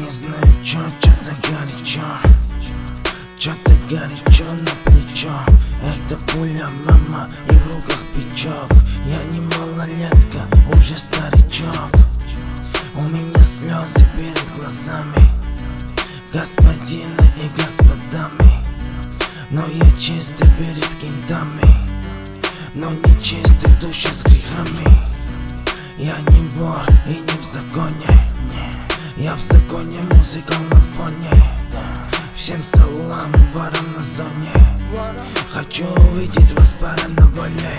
не знаю, чё-то горячо, чё-то горячо на плечо. Это пуля, мама, и в руках печок. Я не малолетка, уже старичок. У меня слезы перед глазами, господины и господами. Но я чистый перед кентами, но не чистый в душе с грехами. Я не вор и не в законе, я в законе, музыка на фоне. Всем салам, ворам на зоне. Хочу увидеть вас пара на воле,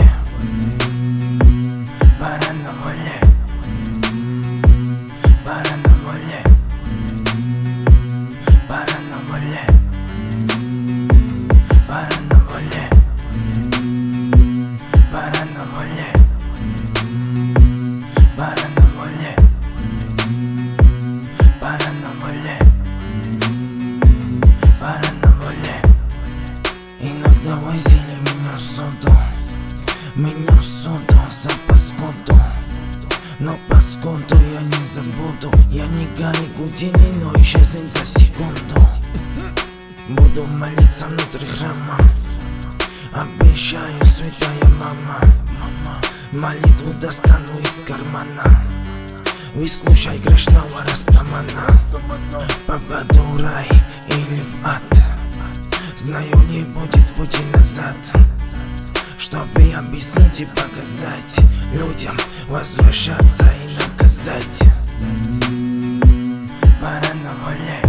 пара на воле, пара на воле, пара на воле, пара на воле, пара на воле, пара на воле, пара на воле, пара на воле. Иногда возили меня в суду за паскуду. Но паскуду я не забуду. Я не Гарри Гудини, но исчезнет за секунду. Буду молиться внутри храма, обещаю, святая мама. Молитву достану из кармана, выслушай грешного растамана. Попаду в рай или в ад, знаю, не будет пути назад. Чтобы объяснить и показать людям, возвращаться и наказать. Пора на воле,